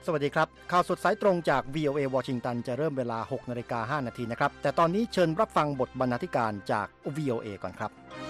สวัสดีครับข่าวสดสายตรงจาก VOA วอชิงตันจะเริ่มเวลา 6:05 น.นะครับแต่ตอนนี้เชิญรับฟังบทบรรณาธิการจาก VOA ก่อนครับ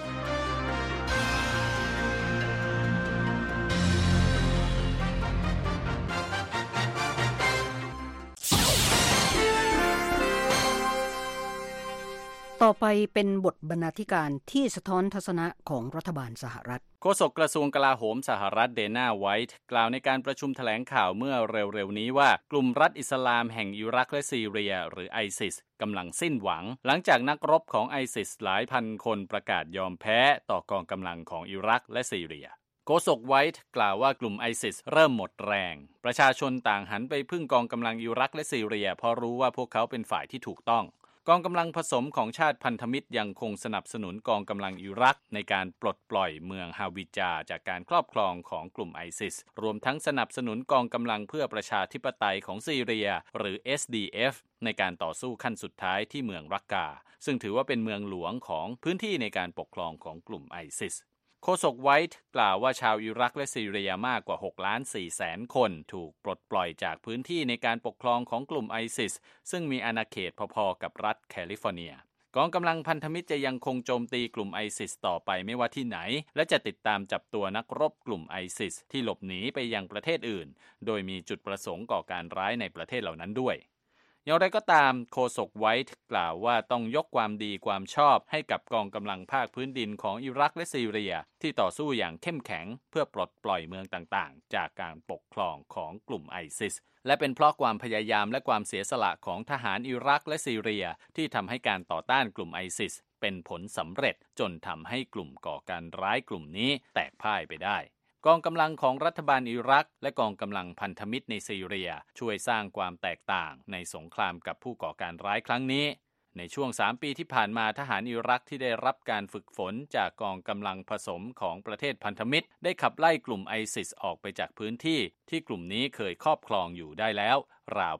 ต่อไปเป็นบทบรรณาธิการที่สะท้อนทัศนะของรัฐบาลสหรัฐโฆษกกระทรวงกลาโหมสหรัฐเดน่าไวท์กล่าวในการประชุมแถลงข่าวเมื่อเร็วๆนี้ว่ากลุ่มรัฐอิสลามแห่งอิรักและซีเรียหรือไอซิสกำลังสิ้นหวังหลังจากนักรบของไอซิสหลายพันคนประกาศยอมแพ้ต่อกองกำลังของอิรักและซีเรียโฆษกไวท์กล่าวว่ากลุ่มไอซิสเริ่มหมดแรงประชาชนต่างหันไปพึ่งกองกำลังอิรักและซีเรียเพราะรู้ว่าพวกเขาเป็นฝ่ายที่ถูกต้องกองกำลังผสมของชาติพันธมิตรยังคงสนับสนุนกองกำลังอิรักในการปลดปล่อยเมืองฮาวิจาจากการครอบครองของกลุ่มไอซิสรวมทั้งสนับสนุนกองกำลังเพื่อประชาธิปไตยของซีเรียหรือ SDF ในการต่อสู้ขั้นสุดท้ายที่เมืองรักกาซึ่งถือว่าเป็นเมืองหลวงของพื้นที่ในการปกครองของกลุ่มไอซิสโฆษกไวท์กล่าวว่าชาวอิรักและซีเรียมากกว่า 6,400,000 คนถูกปลดปล่อยจากพื้นที่ในการปกครองของกลุ่มไอซิสซึ่งมีอาณาเขตพอๆกับรัฐแคลิฟอร์เนียกองกำลังพันธมิตรจะยังคงโจมตีกลุ่มไอซิสต่อไปไม่ว่าที่ไหนและจะติดตามจับตัวนักรบกลุ่มไอซิสที่หลบหนีไปยังประเทศอื่นโดยมีจุดประสงค์ก่อการร้ายในประเทศเหล่านั้นด้วยอย่างไรก็ตามโฆษกไวท์กล่าวว่าต้องยกความดีความชอบให้กับกองกำลังภาคพื้นดินของอิรักและซีเรียที่ต่อสู้อย่างเข้มแข็งเพื่อปลดปล่อยเมืองต่างๆจากการปกครองของกลุ่มไอซิสและเป็นเพราะความพยายามและความเสียสละของทหารอิรักและซีเรียที่ทำให้การต่อต้านกลุ่มไอซิสเป็นผลสำเร็จจนทำให้กลุ่มก่อการร้ายกลุ่มนี้แตกพ่ายไปได้กองกำลังของรัฐบาลอิรักและกองกำลังพันธมิตรในซีเรียช่วยสร้างความแตกต่างในสงครามกับผู้ก่อการร้ายครั้งนี้ในช่วง3 ปีที่ผ่านมาทหารอิรักที่ได้รับการฝึกฝนจากกองกำลังผสมของประเทศพันธมิตรได้ขับไล่กลุ่มไอซิสออกไปจากพื้นที่ที่กลุ่มนี้เคยครอบครองอยู่ได้แล้วราว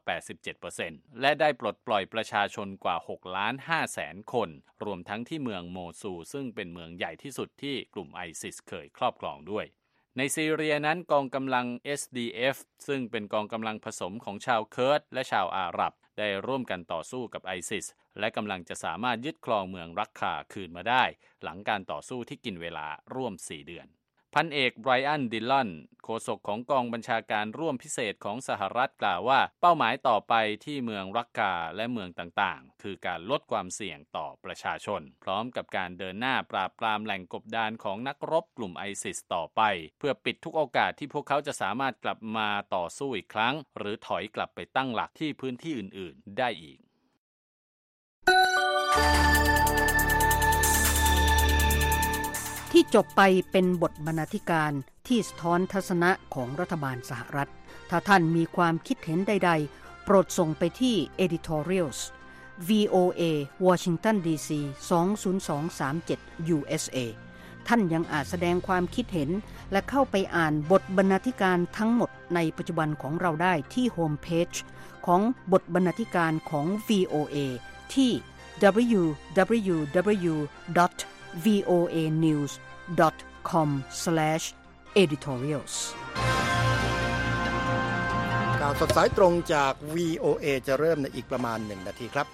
87% และได้ปลดปล่อยประชาชนกว่า 6,500,000 คนรวมทั้งที่เมืองโมซูลซึ่งเป็นเมืองใหญ่ที่สุดที่กลุ่มไอซิสเคยครอบครองด้วยในซีเรียนั้นกองกำลัง SDF ซึ่งเป็นกองกำลังผสมของชาวเคิร์ดและชาวอาหรับได้ร่วมกันต่อสู้กับไอซิสและกำลังจะสามารถยึดครองเมืองรักคาคืนมาได้หลังการต่อสู้ที่กินเวลาร่วม4 เดือนพันเอกไบรอันดิลลอนโฆษกของกองบัญชาการร่วมพิเศษของสหรัฐกล่าวว่าเป้าหมายต่อไปที่เมืองรักกาและเมืองต่างๆคือการลดความเสี่ยงต่อประชาชนพร้อมกับการเดินหน้าปราบปรามแหล่งกบดานของนักรบกลุ่มไอซิสต่อไปเพื่อปิดทุกโอกาสที่พวกเขาจะสามารถกลับมาต่อสู้อีกครั้งหรือถอยกลับไปตั้งหลักที่พื้นที่อื่นๆได้อีกที่จบไปเป็นบทบรรณาธิการที่สะท้อนทัศนะของรัฐบาลสหรัฐถ้าท่านมีความคิดเห็นใดๆโปรดส่งไปที่ editorials VOA Washington DC 20237 USA ท่านยังอาจแสดงความคิดเห็นและเข้าไปอ่านบทบรรณาธิการทั้งหมดในปัจจุบันของเราได้ที่โฮมเพจของบทบรรณาธิการของ VOA ที่ www.voanews.com/editorials ข่าวสดสายตรงจาก VOA จะเริ่มในอีกประมาณ1 นาทีครับ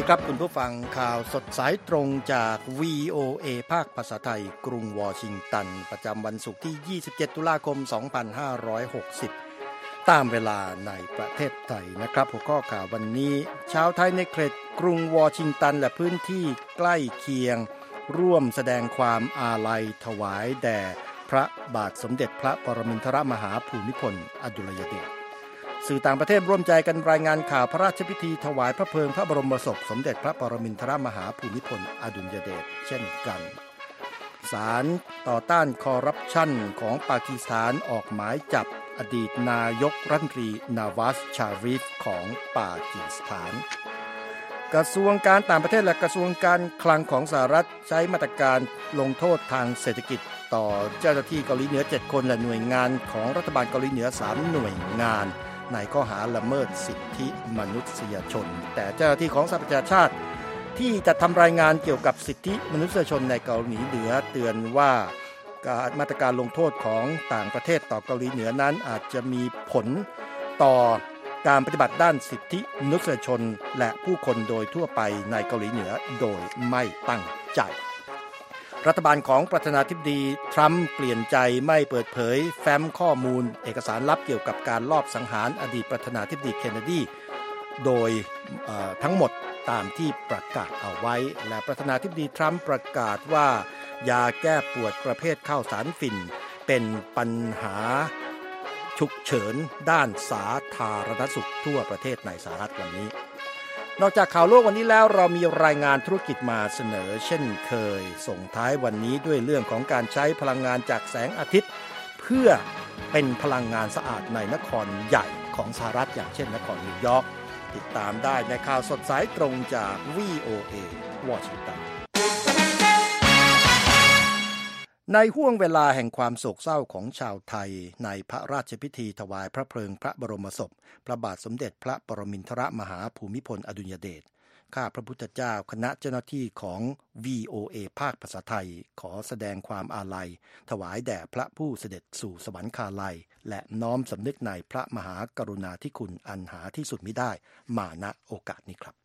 ดีครับคุณผู้ฟังข่าวสดสายตรงจาก VOA ภาคภาษาไทยกรุงวอชิงตันประจำวันศุกร์ที่27ตุลาคม2560ตามเวลาในประเทศไทยนะครับหัวข้อข่าววันนี้ชาวไทยในเขตกรุงวอชิงตันและพื้นที่ใกล้เคียงร่วมแสดงความอาลัยถวายแด่พระบาทสมเด็จพระปรมินทรมหาภูมิพลอดุลยเดชสื่อต่างประเทศร่วมใจกันรายงานข่าวพระราชพิธีถวายพระเพลิงพระบรมศพสมเด็จพระปรมินทรมหาภูมิพลอดุลยเดชเช่นกันศาลต่อต้านคอร์รัปชันของปากีสถานออกหมายจับอดีตนายกรัฐมนตรีนาวาซชาริฟของปากีสถานกระทรวงการต่างประเทศและกระทรวงการคลังของสหรัฐใช้มาตรการลงโทษทางเศรษฐกิจต่อเจ้าหน้าที่เกาหลีเหนือ7คนและหน่วยงานของรัฐบาลเกาหลีเหนือ3หน่วยงานในข้อหาละเมิดสิทธิมนุษยชนแต่เจ้าหน้าที่ของสหประชาชาติที่จะทำรายงานเกี่ยวกับสิทธิมนุษยชนในเกาหลีเหนือเตือนว่ามาตรการลงโทษของต่างประเทศต่อเกาหลีเหนือนั้นอาจจะมีผลต่อการปฏิบัติด้านสิทธิมนุษยชนและผู้คนโดยทั่วไปในเกาหลีเหนือโดยไม่ตั้งใจรัฐบาลของประธานาธิบดีทรัมป์เปลี่ยนใจไม่เปิดเผยแฟ้มข้อมูลเอกสารลับเกี่ยวกับการลอบสังหารอดีตประธานาธิบดีเคนเนดีโดยทั้งหมดตามที่ประกาศเอาไว้และประธานาธิบดีทรัมป์ประกาศว่ายาแก้ปวดประเภทข้าวสารฝิ่นเป็นปัญหาฉุกเฉินด้านสาธารณสุขทั่วประเทศในสหรัฐวันนี้นอกจากข่าวโลกวันนี้แล้วเรามีรายงานธุรกิจมาเสนอเช่นเคยส่งท้ายวันนี้ด้วยเรื่องของการใช้พลังงานจากแสงอาทิตย์เพื่อเป็นพลังงานสะอาดในนครใหญ่ของสหรัฐอย่างเช่นนครนิวยอร์กติดตามได้ในข่าวสดสายตรงจาก VOA วอชิงตันในห้วงเวลาแห่งความโศกเศร้าของชาวไทยในพระราชพิธีถวายพระเพลิงพระบรมศพพระบาทสมเด็จพระปรมินทรมหาภูมิพลอดุลยเดชข้าพระพุทธเจ้าคณะเจ้าหน้าที่ของ VOA ภาคภาษาไทยขอแสดงความอาลัยถวายแด่พระผู้เสด็จสู่สวรรคาลัยและน้อมสำนึกในพระมหากรุณาธิคุณอันหาที่สุดมิได้มาณโอกาสนี้ครับ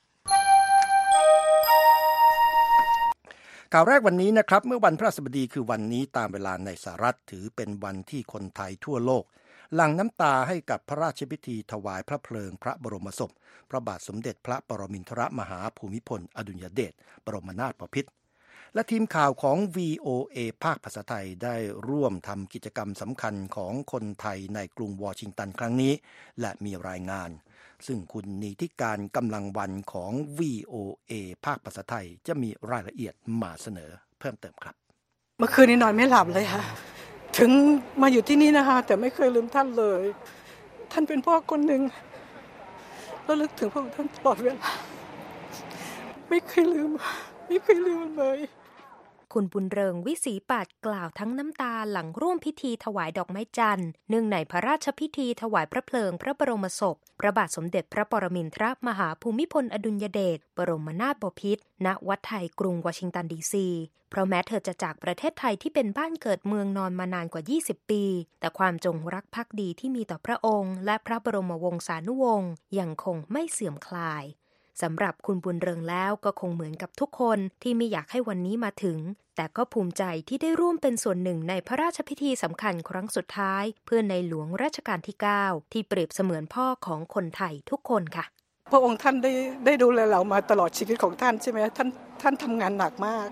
ข่าวแรกวันนี้นะครับเมื่อวันพฤหัสบดีคือวันนี้ตามเวลาในสหรัฐถือเป็นวันที่คนไทยทั่วโลกหลั่งน้ำตาให้กับพระราชพิธีถวายพระเพลิงพระบรมศพพระบาทสมเด็จพระปรมินทรมหาภูมิพลอดุลยเดชบรมนาถบพิตรและทีมข่าวของ VOA ภาคภาษาไทยได้ร่วมทำกิจกรรมสำคัญของคนไทยในกรุงวอชิงตันครั้งนี้และมีรายงานซึ่งคุณนิติการกำลังวันของ VOA ภาคภาษาไทยจะมีรายละเอียดมาเสนอเพิ่มเติมครับเมื่อคืนนี้นอนไม่หลับเลยค่ะถึงมาอยู่ที่นี่นะคะแต่ไม่เคยลืมท่านเลยท่านเป็นพ่อคนหนึ่งระลึกถึงพระองค์ท่านตลอดเวลาไม่เคยลืมเลยคุณบุญเริงวิศีปัตย์กล่าวทั้งน้ำตาหลังร่วมพิธีถวายดอกไม้จันทร์เนื่องในพระราชพิธีถวายพระเพลิงพระบรมศพพระบาทสมเด็จพระปรมินทรมหาภูมิพลอดุลยเดชบรมนาถบพิตรณวัดไทยกรุงวอชิงตันดีซีเพราะแม้เธอจะจากประเทศไทยที่เป็นบ้านเกิดเมืองนอนมานานกว่า20ปีแต่ความจงรักภักดีที่มีต่อพระองค์และพระบรมวงศานุวงศ์ยังคงไม่เสื่อมคลายสำหรับคุณบุญเริงแล้วก็คงเหมือนกับทุกคนที่ไม่อยากให้วันนี้มาถึงแต่ก็ภูมิใจที่ได้ร่วมเป็นส่วนหนึ่งในพระราชพิธีสำคัญครั้งสุดท้ายเพื่อในหลวงรัชกาลที่9ที่เปรียบเสมือนพ่อของคนไทยทุกคนค่ะพระองค์ท่านได้ดูแลเรามาตลอดชีวิตของท่านใช่ไหมท่านทำงานหนักมาก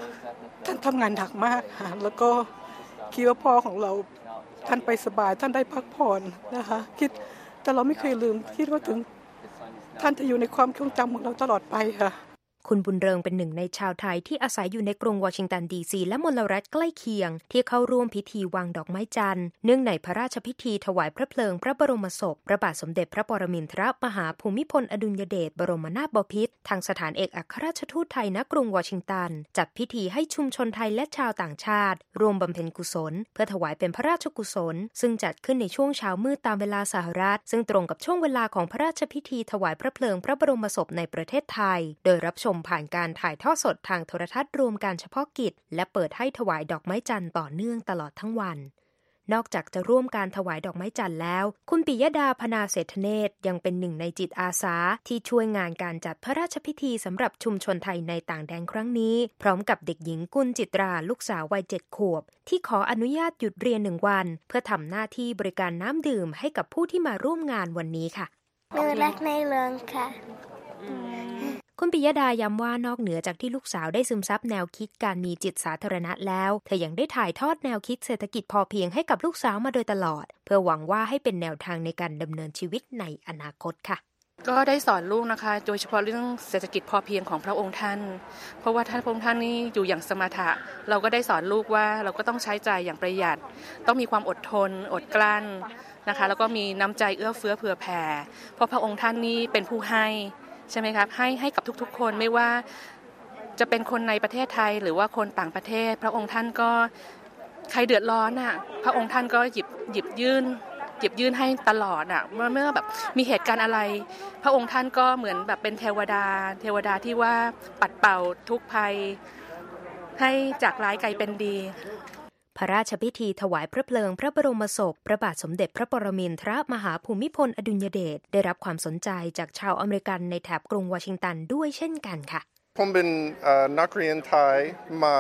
ค่ะแล้วก็คิดว่าพ่อของเราท่านไปสบายท่านได้พักผ่อนนะคะคิดแต่เราไม่เคยลืมคิดว่าถึงท่านจะอยู่ในความทรงจำของเราตลอดไปค่ะคุณบุญเริงเป็นหนึ่งในชาวไทยที่อาศัยอยู่ในกรุงวอชิงตันดีซีและมลรัฐใกล้เคียงที่เข้าร่วมพิธีวางดอกไม้จันทร์เนื่องในพระราชพิธีถวายพระเพลิงพระบรมศพพระบาทสมเด็จพระปรมินทรมหาภูมิพลอดุลยเดชบรมนาถบพิตรทางสถานเอกอัครราชทูตไทยณกรุงวอชิงตันจัดพิธีให้ชุมชนไทยและชาวต่างชาติรวมบำเพ็ญกุศลเพื่อถวายเป็นพระราชกุศลซึ่งจัดขึ้นในช่วงเช้ามืดตามเวลาสหรัฐซึ่งตรงกับช่วงเวลาของพระราชพิธีถวายพระเพลิงพระบรมศพในประเทศไทยโดยรับชมผ่านการถ่ายทอดสดทางโทรทัศน์รวมการเฉพาะกิจและเปิดให้ถวายดอกไม้จันทร์ต่อเนื่องตลอดทั้งวันนอกจากจะร่วมการถวายดอกไม้จันทร์แล้วคุณปิยดาพนาเศรษฐเนตรยังเป็นหนึ่งในจิตอาสาที่ช่วยงานการจัดพระราชพิธีสำหรับชุมชนไทยในต่างแดนครั้งนี้พร้อมกับเด็กหญิงกุลจิตราลูกสาววัย7 ขวบที่ขออนุญาตหยุดเรียน1 วันเพื่อทำหน้าที่บริการน้ำดื่มให้กับผู้ที่มาร่วมงานวันนี้ค่ะหนูรักในหลวงค่ะคุณปิยดาย้ำว่านอกเหนือจากที่ลูกสาวได้ซึมซับแนวคิดการมีจิตสาธารณะแล้วเธอยังได้ถ่ายทอดแนวคิดเศรษฐกิจพอเพียงให้กับลูกสาวมาโดยตลอดเพื่อหวังว่าให้เป็นแนวทางในการดำเนินชีวิตในอนาคตค่ะก็ได้สอนลูกนะคะโดยเฉพาะเรื่องเศรษฐกิจพอเพียงของพระองค์ท่านเพราะว่าท่านพระองค์ท่านนี่อยู่อย่างสมถะเราก็ได้สอนลูกว่าเราก็ต้องใช้จ่ายอย่างประหยัดต้องมีความอดทนอดกลั้นนะคะแล้วก็มีน้ำใจเอื้อเฟื้อเผื่อแผ่เพราะพระองค์ท่านนี่เป็นผู้ให้ใช่ไหมครับให้กับทุกๆคนไม่ว่าจะเป็นคนในประเทศไทยหรือว่าคนต่างประเทศพระองค์ท่านก็ใครเดือดร้อนน่ะพระองค์ท่านก็หยิบยื่นให้ตลอดอ่ะเมื่อแบบมีเหตุการณ์อะไรพระองค์ท่านก็เหมือนแบบเป็นเทวดาที่ว่าปัดเป่าทุกภัยให้จากร้ายกลายเป็นดีพระราชพิธีถวายพระเพลิงพระบรมศพพระบาทสมเด็จพระปรมินทรมหาภูมิพลอดุลยเดชได้รับความสนใจจากชาวอเมริกันในแถบกรุงวอชิงตันด้วยเช่นกันค่ะผมเป็นนักเรียนไทยมา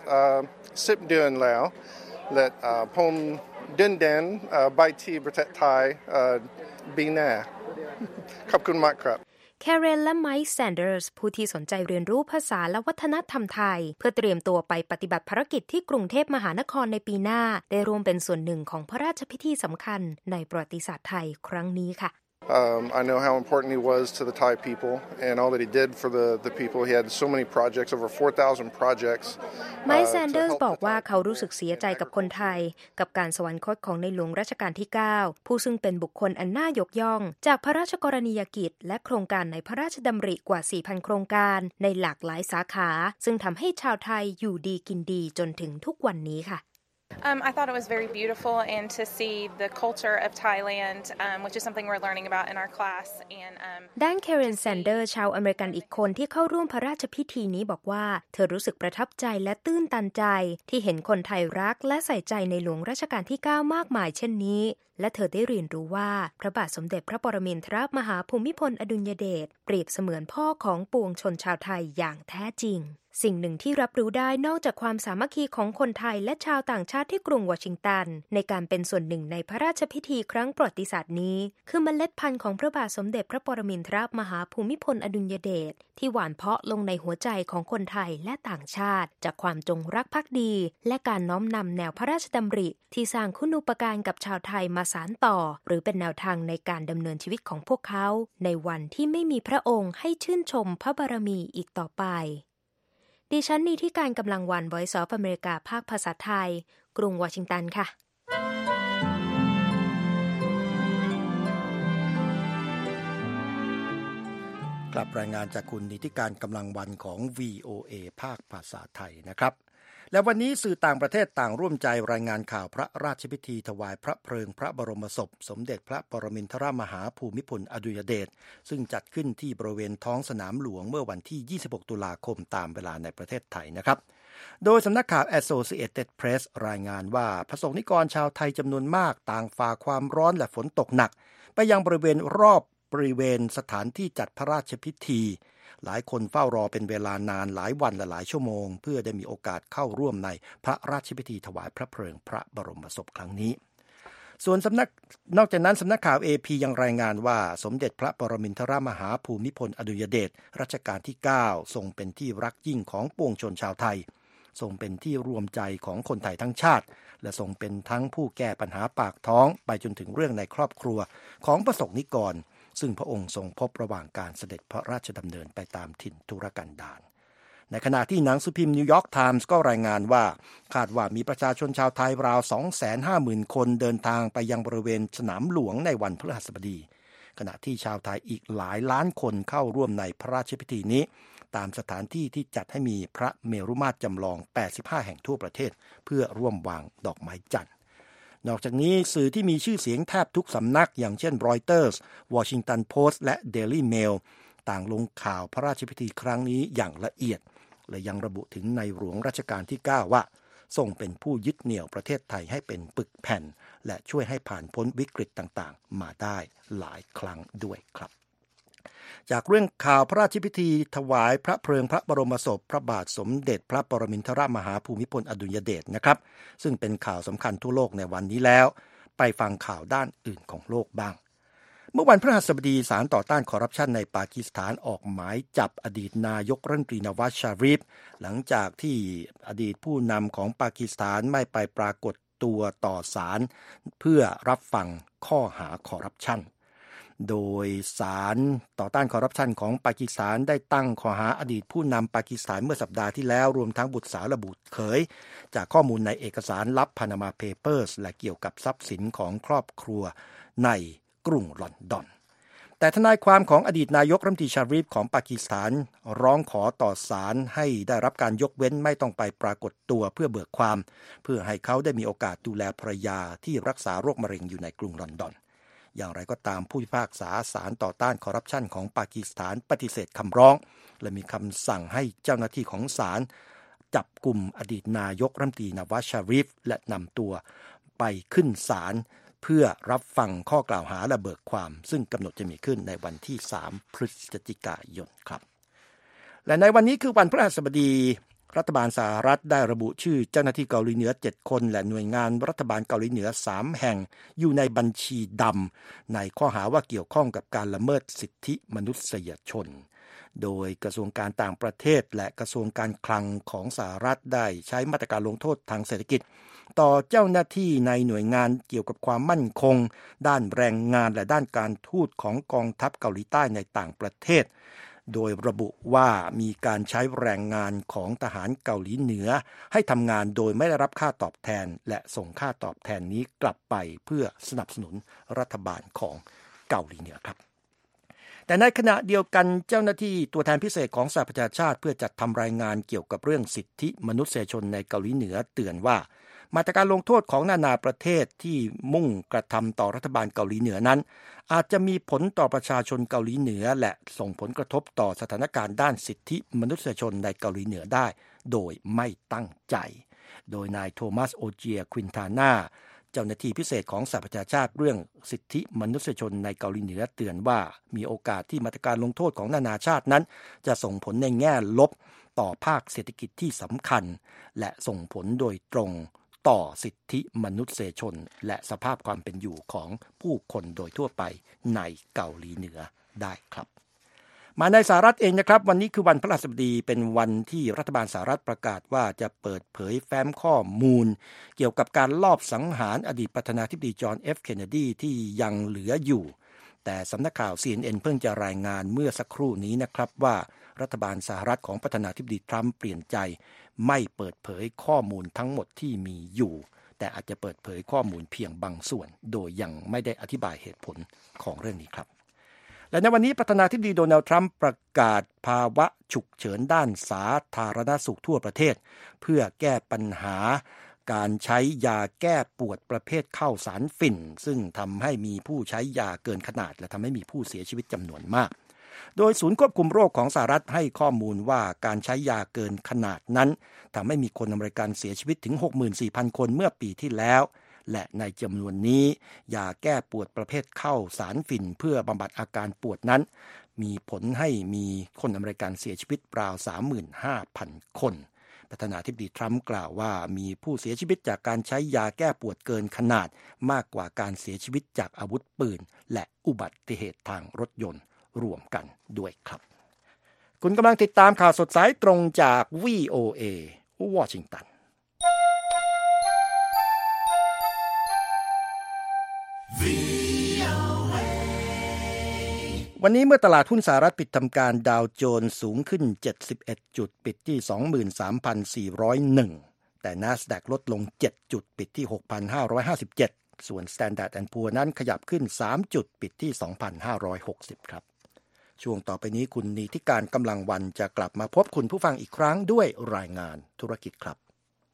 10 เดือนแล้วและผมเดินไปที่ประเทศไทยปีหน้าขอบคุณมากครับแคเรนและไมค์แซนเดอร์สผู้ที่สนใจเรียนรู้ภาษาและวัฒนธรรมไทยเพื่อเตรียมตัวไปปฏิบัติภารกิจที่กรุงเทพมหานครในปีหน้าได้ร่วมเป็นส่วนหนึ่งของพระราชพิธีสำคัญในประวัติศาสตร์ไทยครั้งนี้ค่ะ I know how important he was to the Thai people and all that he did for the people. He had so many projects, over 4,000 projects. ไมค์แซนเดอร์สบอกว่าเขารู้สึกเสียใจกับคนไทยกับการสวรรคตของในหลวงรัชกาลที่ 9 ผู้ซึ่งเป็นบุคคลอันน่ายกย่องจากพระราชกรณียกิจและโครงการในพระราชดำริกว่า 4,000 โครงการในหลากหลายสาขาซึ่งทำให้ชาวไทยอยู่ดีกินดีจนถึงทุกวันนี้ค่ะ I thought it was very beautiful and to see the culture of Thailand, which is something we're learning about in our class. And ด้านแคเรนแซนเดอร์ชาวอเมริกันอีกคนที่เข้าร่วมพระราชพิธีนี้บอกว่าเธอรู้สึกประทับใจและตื้นตันใจที่เห็นคนไทยรักและใส่ใจในหลวงรัชกาลที่ 9 มากมายเช่นนี้และเธอได้เรียนรู้ว่าพระบาทสมเด็จพระปรมินทรมหาภูมิพลอดุลยเดชเปรียบเสมือนพ่อของปวงชนชาวไทยอย่างแท้จริงสิ่งหนึ่งที่รับรู้ได้นอกจากความสามัคคีของคนไทยและชาวต่างชาติที่กรุงวอชิงตันในการเป็นส่วนหนึ่งในพระราชพิธีครั้งประวัติศาสตร์นี้คือเมล็ดพันธุ์ของพระบาทสมเด็จพระปรมินทรมหาภูมิพลอดุลยเดชที่หว่านเพาะลงในหัวใจของคนไทยและต่างชาติจากความจงรักภักดีและการน้อมนำแนวพระราชดำริที่สร้างคุณูปการกับชาวไทยมาสานต่อหรือเป็นแนวทางในการดำเนินชีวิตของพวกเขาในวันที่ไม่มีพระองค์ให้ชื่นชมพระบารมีอีกต่อไปดิฉันนีที่การกำลังวัน Voice of America ภาคภาษาไทยกรุงวอชิงตันค่ะกลับรายงานจากคุณนิติการกำลังวันของ VOA ภาคภาษาไทยนะครับและวันนี้สื่อต่างประเทศต่างร่วมใจรายงานข่าวพระราชพิธีถวายพระเพลิงพระบรมศพสมเด็จพระปรมินทรมหาภูมิพลอดุลยเดชซึ่งจัดขึ้นที่บริเวณท้องสนามหลวงเมื่อวันที่26ตุลาคมตามเวลาในประเทศไทยนะครับโดยสำนักข่าว Associated Press รายงานว่าพระสงฆ์นิกรชาวไทยจำนวนมากต่างฝ่าความร้อนและฝนตกหนักไปยังบริเวณสถานที่จัดพระราชพิธีหลายคนเฝ้ารอเป็นเวลานานหลายวันและหลายชั่วโมงเพื่อได้มีโอกาสเข้าร่วมในพระราชพิธีถวายพระเพลิงพระบรมศพครั้งนี้ส่วนนอกจากนั้นสำนักข่าว AP ยังรายงานว่าสมเด็จพระปรมินทรมหาภูมิพลอดุลยเดชรัชกาลที่ 9 ทรงเป็นที่รักยิ่งของปวงชนชาวไทยทรงเป็นที่รวมใจของคนไทยทั้งชาติและทรงเป็นทั้งผู้แก้ปัญหาปากท้องไปจนถึงเรื่องในครอบครัวของพระสงฆ์นิกรซึ่งพระองค์ทรงพบระหว่างการเสด็จพระราชดำเนินไปตามถิ่นทุรกันดารในขณะที่หนังสือพิมพ์นิวยอร์กไทมส์ก็รายงานว่าคาดว่ามีประชาชนชาวไทยราว 250,000 คนเดินทางไปยังบริเวณสนามหลวงในวันพฤหัสบดีขณะที่ชาวไทยอีกหลายล้านคนเข้าร่วมในพระราชพิธีนี้ตามสถานที่ที่จัดให้มีพระเมรุมาตรจำลอง85แห่งทั่วประเทศเพื่อร่วมวางดอกไม้จันทร์นอกจากนี้สื่อที่มีชื่อเสียงแทบทุกสำนักอย่างเช่น Reuters, Washington Post และ Daily Mail ต่างลงข่าวพระราชพิธีครั้งนี้อย่างละเอียดและยังระบุถึงในหลวงรัชกาลที่ 9 ว่าทรงเป็นผู้ยึดเหนี่ยวประเทศไทยให้เป็นปึกแผ่นและช่วยให้ผ่านพ้นวิกฤตต่างๆมาได้หลายครั้งด้วยครับจากเรื่องข่าวพระราชพิธีถวายพระเพลิงพระบรมศพพระบาทสมเด็จพระปรมินทรมหาภูมิพลอดุลยเดชนะครับซึ่งเป็นข่าวสำคัญทั่วโลกในวันนี้แล้วไปฟังข่าวด้านอื่นของโลกบ้างเมื่อวันพฤหัสบดีศาลต่อต้านคอร์รัปชันในปากีสถานออกหมายจับอดีตนายกรัฐมนตรีนวัซชารีฟหลังจากที่อดีตผู้นำของปากีสถานไม่ไปปรากฏตัวต่อศาลเพื่อรับฟังข้อหาคอร์รัปชันโดยศาลต่อต้านคอร์รัปชันของปากีสถานได้ตั้งข้อหาอดีตผู้นำปากีสถานเมื่อสัปดาห์ที่แล้วรวมทั้งบุตรสาวและบุตรเขยจากข้อมูลในเอกสารลับ Panama Papers และเกี่ยวกับทรัพย์สินของครอบครัวในกรุงลอนดอนแต่ทนายความของอดีตนายกรัฐมนตรีชารีฟของปากีสถานร้องขอต่อศาลให้ได้รับการยกเว้นไม่ต้องไปปรากฏตัวเพื่อเบิกความเพื่อให้เขาได้มีโอกาสดูแลภรรยาที่รักษาโรคมะเร็งอยู่ในกรุงลอนดอนอย่างไรก็ตามผู้พิพากษาศาลต่อต้านคอร์รัปชันของปากีสถานปฏิเสธคำร้องและมีคำสั่งให้เจ้าหน้าที่ของศาลจับกุมอดีตนายกรัฐมนตรีนวัซชารีฟและนำตัวไปขึ้นศาลเพื่อรับฟังข้อกล่าวหาและเบิกความซึ่งกำหนดจะมีขึ้นในวันที่3พฤศจิกายนครับและในวันนี้คือวันพฤหัสบดีรัฐบาลสหรัฐได้ระบุชื่อเจ้าหน้าที่เกาหลีเหนือ7คนและหน่วยงานรัฐบาลเกาหลีเหนือ3แห่งอยู่ในบัญชีดำในข้อหาว่าเกี่ยวข้องกับการละเมิดสิทธิมนุษยชนโดยกระทรวงการต่างประเทศและกระทรวงการคลังของสหรัฐได้ใช้มาตรการลงโทษทางเศรษฐกิจต่อเจ้าหน้าที่ในหน่วยงานเกี่ยวกับความมั่นคงด้านแรงงานและด้านการทูตของกองทัพเกาหลีใต้ในต่างประเทศโดยระบุว่ามีการใช้แรงงานของทหารเกาหลีเหนือให้ทำงานโดยไม่ได้รับค่าตอบแทนและส่งค่าตอบแทนนี้กลับไปเพื่อสนับสนุนรัฐบาลของเกาหลีเหนือครับแต่ในขณะเดียวกันเจ้าหน้าที่ตัวแทนพิเศษของสหประชาชาติเพื่อจัดทำรายงานเกี่ยวกับเรื่องสิทธิมนุษยชนในเกาหลีเหนือเตือนว่ามาตรการลงโทษของนานาประเทศที่มุ่งกระทำต่อรัฐบาลเกาหลีเหนือนั้นอาจจะมีผลต่อประชาชนเกาหลีเหนือและส่งผลกระทบต่อสถานการณ์ด้านสิทธิมนุษยชนในเกาหลีเหนือได้โดยไม่ตั้งใจโดยนายโทมัสโอเจียควินทาน่าเจ้าหน้าที่พิเศษของสหประชาชาติเรื่องสิทธิมนุษยชนในเกาหลีเหนือเตือนว่ามีโอกาสที่มาตรการลงโทษของนานาชาตินั้นจะส่งผลในแง่ลบต่อภาคเศรษฐกิจที่สำคัญและส่งผลโดยตรงต่อสิทธิมนุษยชนและสภาพความเป็นอยู่ของผู้คนโดยทั่วไปในเกาหลีเหนือได้ครับมาในสหรัฐเองนะครับวันนี้คือวันพฤหัสบดีเป็นวันที่รัฐบาลสหรัฐประกาศว่าจะเปิดเผยแฟ้มข้อมูลเกี่ยวกับการลอบสังหารอดีตประธานาธิบดีจอห์น F. เคนเนดีที่ยังเหลืออยู่แต่สำนักข่าว CNN เพิ่งจะรายงานเมื่อสักครู่นี้นะครับว่ารัฐบาลสหรัฐของประธานาธิบดีทรัมป์เปลี่ยนใจไม่เปิดเผยข้อมูลทั้งหมดที่มีอยู่แต่อาจจะเปิดเผยข้อมูลเพียงบางส่วนโดยยังไม่ได้อธิบายเหตุผลของเรื่องนี้ครับและในวันนี้ประธานาธิบดีโดนัลด์ทรัมป์ประกาศภาวะฉุกเฉินด้านสาธารณสุขทั่วประเทศเพื่อแก้ปัญหาการใช้ยาแก้ปวดประเภทเข้าสารฝิ่นซึ่งทำให้มีผู้ใช้ยาเกินขนาดและทำให้มีผู้เสียชีวิตจำนวนมากโดยศูนย์ควบคุมโรคของสหรัฐให้ข้อมูลว่าการใช้ยาเกินขนาดนั้นทำให้มีคนอเมริกันเสียชีวิตถึง 64,000 คนเมื่อปีที่แล้วและในจำนวนนี้ยาแก้ปวดประเภทเข้าสารฝิ่นเพื่อบำบัดอาการปวดนั้นมีผลให้มีคนอเมริกันเสียชีวิตราว 35,000 คนประธานาธิบดีทรัมป์กล่าวว่ามีผู้เสียชีวิตจากการใช้ยาแก้ปวดเกินขนาดมากกว่าการเสียชีวิตจากอาวุธปืนและอุบัติเหตุทางรถยนต์รวมกันด้วยครับคุณกำลังติดตามข่าวสดสายตรงจาก VOA วอชิงตันวันนี้เมื่อตลาดหุ้นสหรัฐปิดทำการดาวโจนส์สูงขึ้น71จุดปิดที่ 23,401 แต่ NASDAQ ลดลง7จุดปิดที่ 6,557 ส่วน Standard & Poor's นั้นขยับขึ้น3จุดปิดที่ 2,560 ครับช่วงต่อไปนี้คุณนิติการกำลังวันจะกลับมาพบคุณผู้ฟังอีกครั้งด้วยรายงานธุรกิจครับ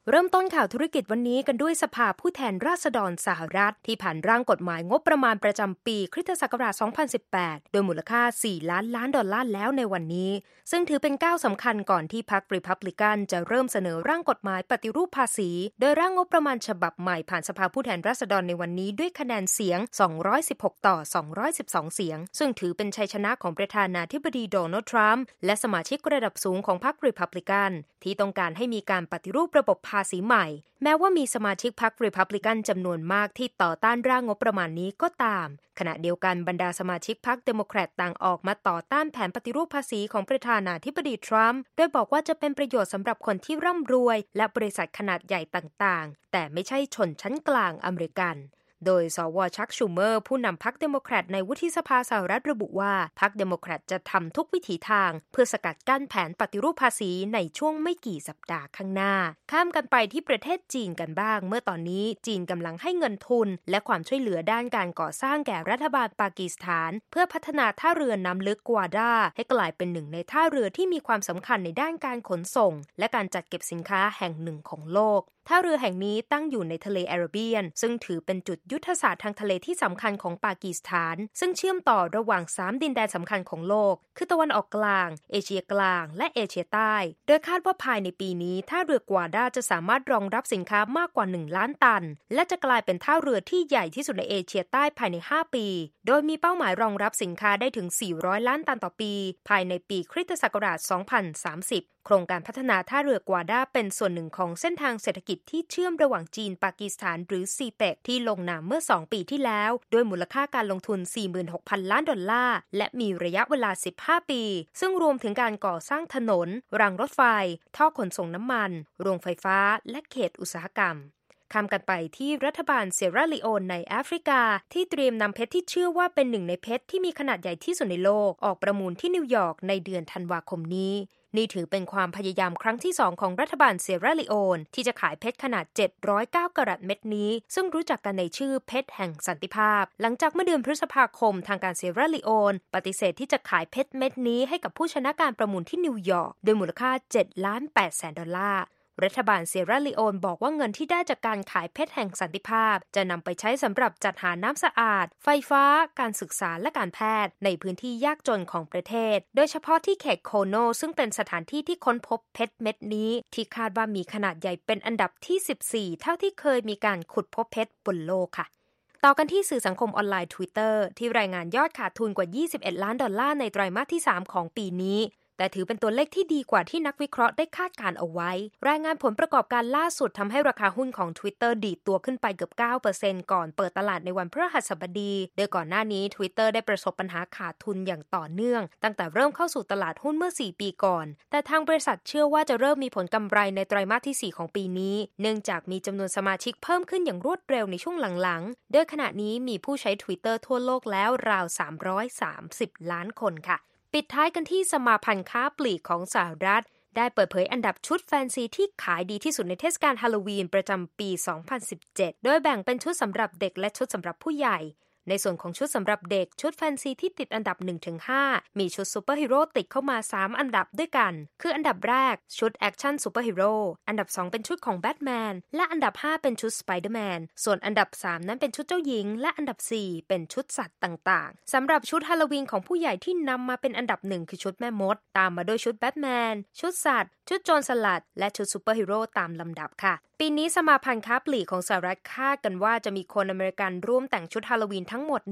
เริ่มต้นข่าวธุรกิจวันนี้กันด้วยสภาผู้แทนราษฎรสหรัฐที่ผ่านร่างกฎหมายงบประมาณประจำปีคริสตศักราช 2018 โดยมูลค่า $4 ล้านแล้วในวันนี้ซึ่งถือเป็นก้าวสำคัญก่อนที่พรรครีพับลิกันจะเริ่มเสนอร่างกฎหมายปฏิรูปภาษีโดยร่างงบประมาณฉบับใหม่ผ่านสภาผู้แทนราษฎรในวันนี้ด้วยคะแนนเสียง216ต่อ212เสียงซึ่งถือเป็นชัยชนะของประธานาธิบดีโดนัลด์ทรัมป์และสมาชิกระดับสูงของพรรครีพับลิกันที่ต้องการให้มีการปฏิรูประบบภาษีใหม่แม้ว่ามีสมาชิกพรรครีพับลิกันจำนวนมากที่ต่อต้านร่างงบประมาณนี้ก็ตามขณะเดียวกันบรรดาสมาชิกพรรคเดโมแครตต่างออกมาต่อต้านแผนปฏิรูปภาษีของประธานาธิบดีทรัมป์โดยบอกว่าจะเป็นประโยชน์สำหรับคนที่ร่ำรวยและบริษัทขนาดใหญ่ต่างๆแต่ไม่ใช่ชนชั้นกลางอเมริกันโดยสว.ชักชูเมอร์ผู้นำพรรคเดโมแครตในวุฒิสภาสหรัฐระบุว่าพรรคเดโมแครตจะทำทุกวิถีทางเพื่อสกัดกั้นแผนปฏิรูปภาษีในช่วงไม่กี่สัปดาห์ข้างหน้าข้ามกันไปที่ประเทศจีนกันบ้างเมื่อตอนนี้จีนกำลังให้เงินทุนและความช่วยเหลือด้านการก่อสร้างแก่รัฐบาลปากีสถานเพื่อพัฒนาท่าเรือน้ำลึกกวาดาให้กลายเป็นหนึ่งในท่าเรือที่มีความสำคัญในด้านการขนส่งและการจัดเก็บสินค้าแห่งหนึ่งของโลกท่าเรือแห่งนี้ตั้งอยู่ในทะเลแอราเบียนซึ่งถือเป็นจุดยุทธศาสตร์ทางทะเลที่สำคัญของปากีสถานซึ่งเชื่อมต่อระหว่าง3ดินแดนสำคัญของโลกคือตะวันออกกลางเอเชียกลางและเอเชียใต้โดยคาดว่าภายในปีนี้ท่าเรือกวาดาจะสามารถรองรับสินค้ามากกว่า1ล้านตันและจะกลายเป็นท่าเรือที่ใหญ่ที่สุดในเอเชียใต้ภายใน5ปีโดยมีเป้าหมายรองรับสินค้าได้ถึง400ล้านตันต่อปีภายในปีคริสตศักราช 2030โครงการพัฒนาท่าเรือกวาดาเป็นส่วนหนึ่งของเส้นทางเศรษฐกิจที่เชื่อมระหว่างจีนปากีสถานหรือ CPEC ที่ลงนามเมื่อ2ปีที่แล้วด้วยมูลค่าการลงทุน 46,000 ล้านดอลลาร์และมีระยะเวลา15ปีซึ่งรวมถึงการก่อสร้างถนนรางรถไฟท่อขนส่งน้ำมันโรงไฟฟ้าและเขตอุตสาหกรรมข้ามกันไปที่รัฐบาลเซราลีโอนในแอฟริกาที่เตรียมนำเพชรที่เชื่อว่าเป็นหนึ่งในเพชรที่มีขนาดใหญ่ที่สุดในโลกออกประมูลที่นิวยอร์กในเดือนธันวาคมนี้นี่ถือเป็นความพยายามครั้งที่2ของรัฐบาลเซราลีโอนที่จะขายเพชรขนาด709กะรัตเม็ดนี้ซึ่งรู้จักกันในชื่อเพชรแห่งสันติภาพหลังจากเมื่อเดือนพฤษภาคมทางการเซราลีโอนปฏิเสธที่จะขายเพชรเม็ดนี้ให้กับผู้ชนะการประมูลที่นิวยอร์กโดยมูลค่า$7.8 ล้านรัฐบาลเซราลีโอนบอกว่าเงินที่ได้จากการขายเพชรแห่งสันติภาพจะนำไปใช้สำหรับจัดหาน้ำสะอาดไฟฟ้าการศึกษาและการแพทย์ในพื้นที่ยากจนของประเทศโดยเฉพาะที่เขตโคโนซึ่งเป็นสถานที่ที่ค้นพบเพชรเม็ดนี้ที่คาดว่ามีขนาดใหญ่เป็นอันดับที่14เท่าที่เคยมีการขุดพบเพชรบนโลกค่ะต่อกันที่สื่อสังคมออนไลน์ Twitter ที่รายงานยอดขาดทุนกว่า$21 ล้านในไตรมาสที่3ของปีนี้แต่ถือเป็นตัวเลขที่ดีกว่าที่นักวิเคราะห์ได้คาดการเอาไว้รายงานผลประกอบการล่าสุดทำให้ราคาหุ้นของ Twitter ดีดตัวขึ้นไปเกือบ 9% ก่อนเปิดตลาดในวันพฤหัสบดีโดยก่อนหน้านี้ Twitter ได้ประสบปัญหาขาดทุนอย่างต่อเนื่องตั้งแต่เริ่มเข้าสู่ตลาดหุ้นเมื่อ4ปีก่อนแต่ทางบริษัทเชื่อว่าจะเริ่มมีผลกำไรในไตรมาสที่4ของปีนี้เนื่องจากมีจำนวนสมาชิกเพิ่มขึ้นอย่างรวดเร็วในช่วงหลังๆโดยขณะนี้มีผู้ใช้ Twitter ทั่วโลกแล้วราว330ล้านคนค่ะปิดท้ายกันที่สมาพันธ์ค้าปลีกของสหรัฐได้เปิดเผยอันดับชุดแฟนซีที่ขายดีที่สุดในเทศกาลฮาโลวีนประจำปี 2017 โดยแบ่งเป็นชุดสำหรับเด็กและชุดสำหรับผู้ใหญ่ในส่วนของชุดสำหรับเด็กชุดแฟนซีที่ติดอันดับ 1-5 มีชุดซูเปอร์ฮีโร่ติดเข้ามา3อันดับด้วยกันคืออันดับแรกชุดแอคชั่นซูเปอร์ฮีโร่อันดับ2เป็นชุดของแบทแมนและอันดับ5เป็นชุดสไปเดอร์แมนส่วนอันดับ3นั้นเป็นชุดเจ้าหญิงและอันดับ4เป็นชุดสัตว์ต่างๆสำหรับชุดฮาโลวีนของผู้ใหญ่ที่นำมาเป็นอันดับ1คือชุดแม่มดตามมาด้วยชุดแบทแมนชุดสัตว์ชุดโจรสลัดและชุดซูเปอร์ฮีโร่ตามลำดับค่ะปีนี้สมาพันธ์ค้าปลีกของสหรัฐคาดกันว่าจะมีคนอเมริกันร่วมแต่งชุดฮาโลวีนทั้งหมด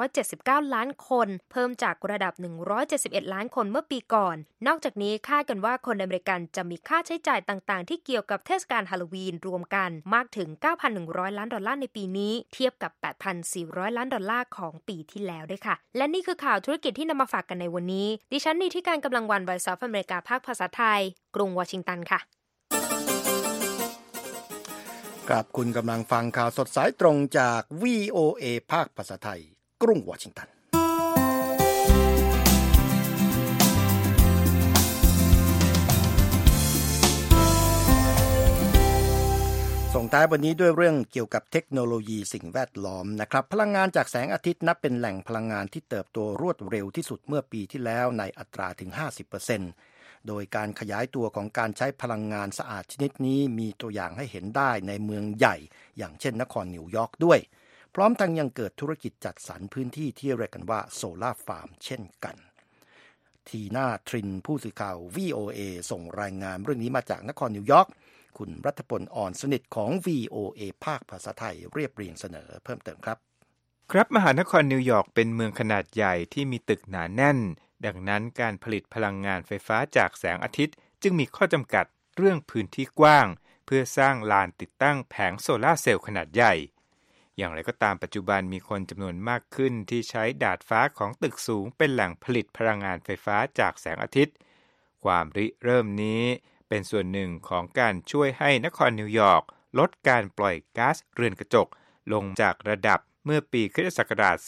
179ล้านคนเพิ่มจากระดับ171ล้านคนเมื่อปีก่อนนอกจากนี้คาดกันว่าคนอเมริกันจะมีค่าใช้จ่ายต่างๆที่เกี่ยวกับเทศกาลฮาโลวีนรวมกันมากถึง $9,100 ล้านในปีนี้เทียบกับ $8,400 ล้านของปีที่แล้วด้วยค่ะและนี่คือข่าวธุรกิจที่นำมาฝากกันในวันนี้ดิฉันนิติการกำลังวัน Voice of America ภาคภาษาไทยกรุงวอชิงตันค่ะครับคุณกำลังฟังข่าวสดสายตรงจาก VOA ภาคภาษาไทยกรุงวอชิงตันส่งท้ายวันนี้ด้วยเรื่องเกี่ยวกับเทคโนโลยีสิ่งแวดล้อมนะครับพลังงานจากแสงอาทิตย์นับเป็นแหล่งพลังงานที่เติบโตรวดเร็วที่สุดเมื่อปีที่แล้วในอัตราถึง 50% โดยการขยายตัวของการใช้พลังงานสะอาดชนิดนี้มีตัวอย่างให้เห็นได้ในเมืองใหญ่อย่างเช่นนครนิวยอร์กด้วยพร้อมทั้งยังเกิดธุรกิจจัดสรรพื้นที่ที่เรียกกันว่าโซล่าฟาร์มเช่นกันทีน่าทรินผู้สื่อข่าว VOA ส่งรายงานเรื่องนี้มาจากนครนิวยอร์กคุณรัฐพลอ่อนสนิทของ VOA ภาคภาษาไทยเรียบเรียงเสนอเพิ่มเติมครับครับมหานครนิวยอร์กเป็นเมืองขนาดใหญ่ที่มีตึกหนาแน่นดังนั้นการผลิตพลังงานไฟฟ้าจากแสงอาทิตย์จึงมีข้อจำกัดเรื่องพื้นที่กว้างเพื่อสร้างลานติดตั้งแผงโซลาร์เซลล์ขนาดใหญ่อย่างไรก็ตามปัจจุบันมีคนจำนวนมากขึ้นที่ใช้ดาดฟ้าของตึกสูงเป็นแหล่งผลิตพลังงานไฟฟ้าจากแสงอาทิตย์ความริเริ่มนี้เป็นส่วนหนึ่งของการช่วยให้นครนิวยอร์กลดการปล่อยก๊าซเรือนกระจกลงจากระดับเมื่อปีค.ศ.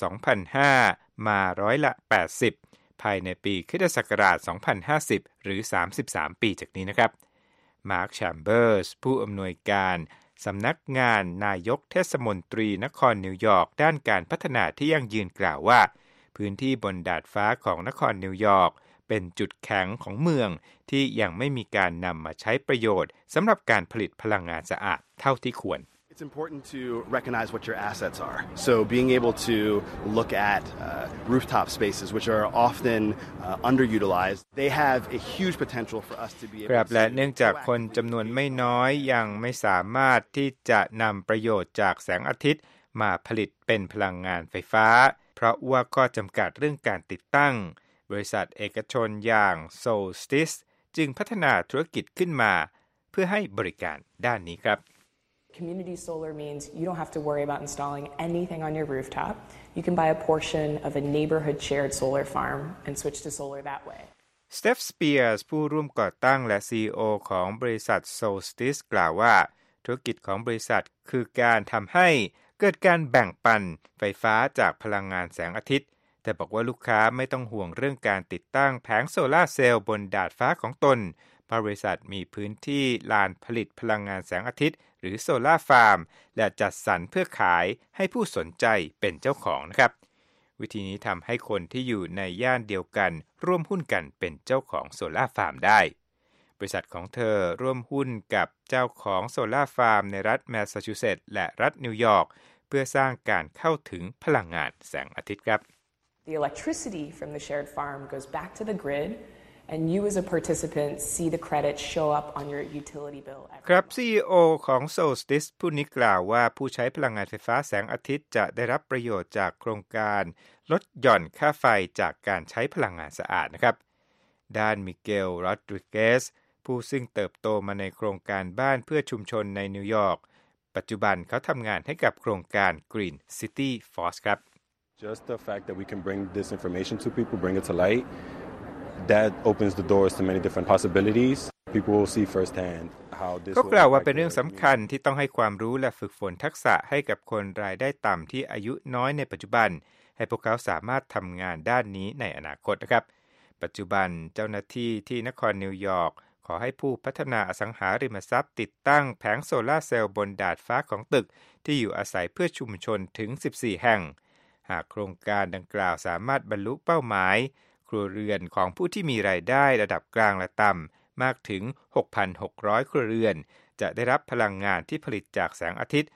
2005 มา80%ภายในปีค.ศ. 2050 หรือ33 ปีจากนี้นะครับมาร์คแชมเบอร์สผู้อำนวยการสำนักงานนายกเทศมนตรีนครนิวยอร์กด้านการพัฒนาที่ยั่งยืนกล่าวว่าพื้นที่บนดาดฟ้าของนครนิวยอร์กเป็นจุดแข็งของเมืองที่ยังไม่มีการนำมาใช้ประโยชน์สำหรับการผลิตพลังงานสะอาดเท่าที่ควร It's important to recognize what your assets are. So being able to look at rooftop spaces, which are often underutilized, they have a huge potential for us to be able to. ครับและเนื่องจากคนจำนวนไม่น้อยยังไม่สามารถที่จะนำประโยชน์จากแสงอาทิตย์มาผลิตเป็นพลังงานไฟฟ้าเพราะว่าข้อจำกัดเรื่องการติดตั้งบริษัทเอกชนอย่าง Solstice จึงพัฒนาธุรกิจขึ้นมาเพื่อให้บริการด้านนี้ครับ Community solar means you don't have to worry about installing anything on your rooftop. You can buy a portion of a neighborhood shared solar farm and switch to solar that way. Steph Spears ผู้ร่วมก่อตั้งและ CEO ของบริษัท Solstice กล่าวว่าธุรกิจของบริษัทคือการทำให้เกิดการแบ่งปันไฟฟ้าจากพลังงานแสงอาทิตย์แต่บอกว่าลูกค้าไม่ต้องห่วงเรื่องการติดตั้งแผงโซลาร์เซลล์บนดาดฟ้าของตนเพราะบริษัทมีพื้นที่ลานผลิตพลังงานแสงอาทิตย์หรือโซล่าฟาร์มและจัดสรรเพื่อขายให้ผู้สนใจเป็นเจ้าของนะครับวิธีนี้ทำให้คนที่อยู่ในย่านเดียวกันร่วมหุ้นกันเป็นเจ้าของโซล่าฟาร์มได้บริษัทของเธอร่วมหุ้นกับเจ้าของโซล่าฟาร์มในรัฐแมสซาชูเซตส์และรัฐนิวยอร์กเพื่อสร้างการเข้าถึงพลังงานแสงอาทิตย์ครับ The electricity from the shared farm goes back to the grid.And you as a participant see the credits show up on your utility bill. ครับ CEO ของ Solstice ผู้นี้กล่าวว่าผู้ใช้พลังงานไฟฟ้าแสงอาทิตย์จะได้รับประโยชน์จากโครงการลดหย่อนค่าไฟจากการใช้พลังงานสะอาดนะครับด้านมิเกล โรดริเกสผู้ซึ่งเติบโตมาในโครงการบ้านเพื่อชุมชนในนิวยอร์กปัจจุบันเขาทำงานให้กับโครงการ Green City Force ครับ Just the fact that we can bring this information to people, bring it to light.That opens the doors to many different possibilities. People will see firsthand how this. เขากล่าวว่าเป็นเรื่องสำคัญที่ต้องให้ความรู้และฝึกฝนทักษะให้กับคนรายได้ต่ำที่อายุน้อยในปัจจุบันให้พวกเขาสามารถทำงานด้านนี้ในอนาคตนะครับปัจจุบันเจ้าหน้าที่ที่นครนิวยอร์กขอให้ผู้พัฒนาอสังหาริมทรัพย์ติดตั้งแผงโซลาร์เซลล์บนดาดฟ้าของตึกที่อยู่อาศัยเพื่อชุมชนถึง14แห่งหากโครงการดังกล่าวสามารถบรรลุเป้าหมายครัวเรือนของผู้ที่มีรายได้ระดับกลางและต่ำมากถึง 6,600 ครัวเรือนจะได้รับพลังงานที่ผลิตจากแสงอาทิตย์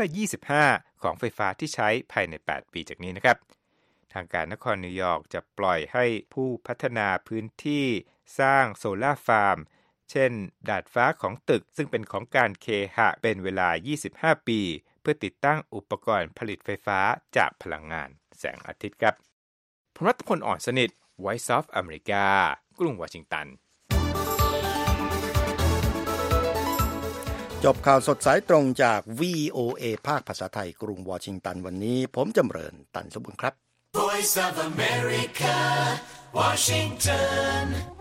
25%ของไฟฟ้าที่ใช้ภายใน8ปีจากนี้นะครับทางการนครนิวยอร์กจะปล่อยให้ผู้พัฒนาพื้นที่สร้างโซลาร์ฟาร์มเช่นดาดฟ้าของตึกซึ่งเป็นของการเคหะเป็นเวลา25ปีเพื่อติดตั้งอุปกรณ์ผลิตไฟฟ้าจากพลังงานแสงอาทิตย์ครับพรัตพลอ่อนสนิทVoice of America กรุงวอชิงตันจบข่าวสดสายตรงจาก VOA ภาคภาษาไทยกรุงวอชิงตันวันนี้ผมจำเริญตันสมบูรณ์ครับ Voice of America Washington